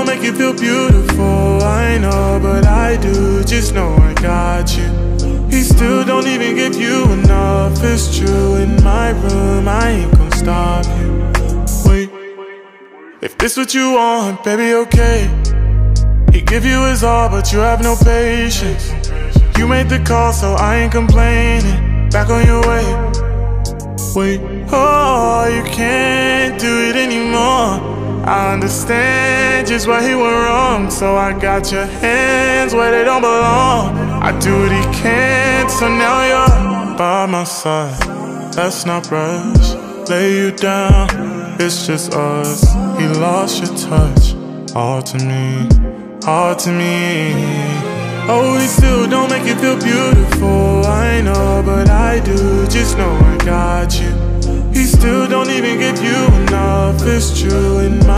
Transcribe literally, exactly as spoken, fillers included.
don't make you feel beautiful, I know, but I do. Just know I got you. He still don't even give you enough. It's true, in my room, I ain't gon' stop you. Wait, if this what you want, baby, okay. He give you his all, but you have no patience. You made the call, so I ain't complaining. Back on your way. Wait, oh, you can't do it anymore. I understand just why he went wrong, so I got your hands where they don't belong. I do what he can, so now you're by my side. Let's not rush, lay you down, it's just us. He lost your touch, all to me, all to me. Oh, he still don't make you feel beautiful, I know, but I do. Just know I got you. He still don't even give you enough, it's true, in my